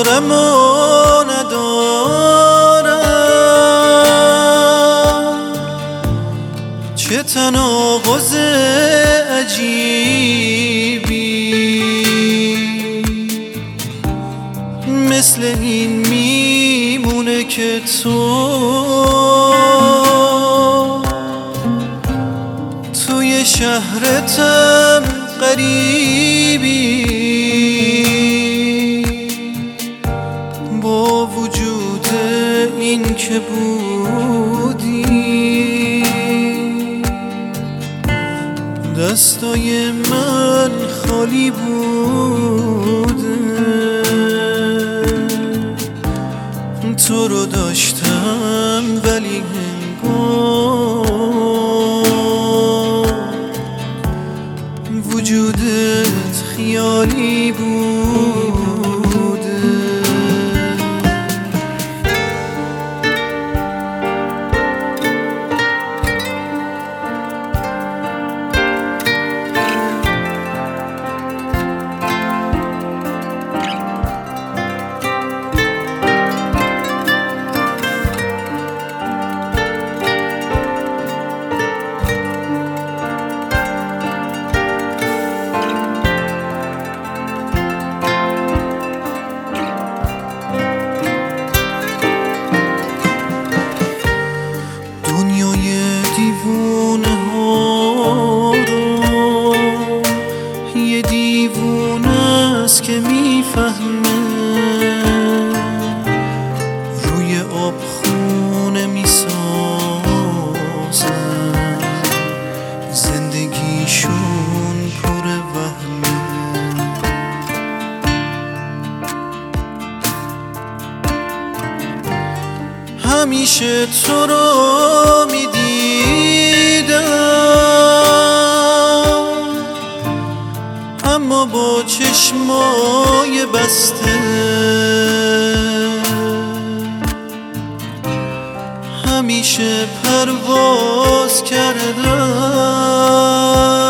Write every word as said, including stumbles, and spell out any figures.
دارم و ندارم، چه تناقض عجیبی، مثل این میمونه که تو توی شهرتم غریبی، با وجود این که بودی دستای من خالی بوده، تو رو داشتم ولی هنگام وجودت خیالی بوده. دیوونه ها رو یه دیوونه است که میفهمه، روی آب خونه میسازن، زندگیشون پر وهمه. همیشه تو رو میدیدم اما با چشمای بسته، همیشه پرواز کردم